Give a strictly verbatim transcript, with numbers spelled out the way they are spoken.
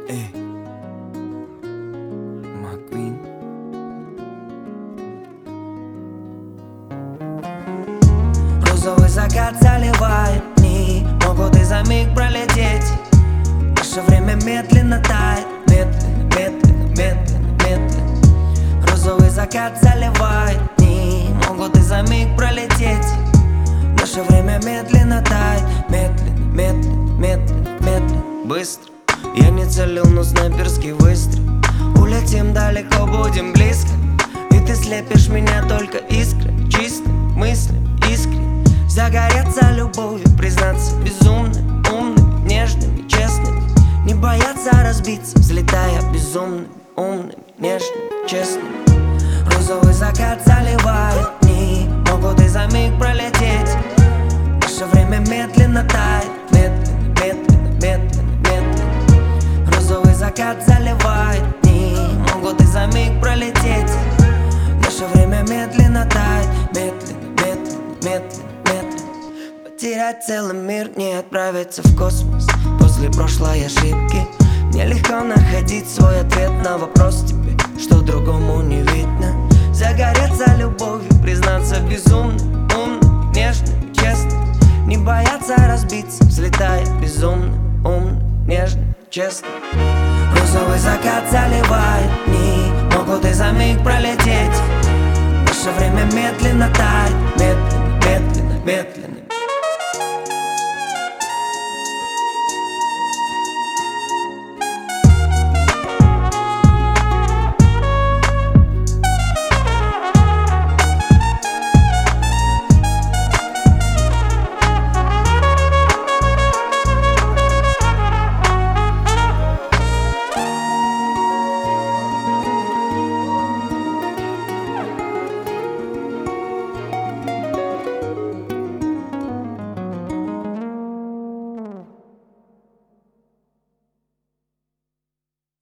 Эй, Маквин. Розовый закат заливает дни, могут и за миг пролететь. Наше время медленно тает, медленно, медленно, медленно, медленно. Розовый закат заливает дни, могут и за миг пролететь. Наше время медленно тает, медленно, медленно, медленно, медленно, быстро. Я не целил, но снайперский выстрел. Улетим далеко, будем близко, и ты слепишь меня только искрой, чистым мыслям, искренне. Загореться любовью, признаться безумным, умными, нежными, честными. Не бояться разбиться, взлетая безумными, умными, нежными, честными. Розовый закат заливает дни, могут и за миг пролететь. Наше время медленно тает, медленно, медленно, медленно, медленно. Розовый закат заливает дни, могут и за миг пролететь. Наше время медленно тает, медленно, медленно, медленно, медленно. Потерять целый мир, не отправиться в космос после прошлой ошибки. Мне легко находить свой ответ на вопрос тебе, что другому не видно. Загореться любовью, признаться безумным, умным, нежным, честным. Не бояться разбиться, взлетая безумным, умным, нежным, честным. Розовый закат заливает дни, могут и за миг пролететь. Наше время медленно тает, медленно, медленно, медленно,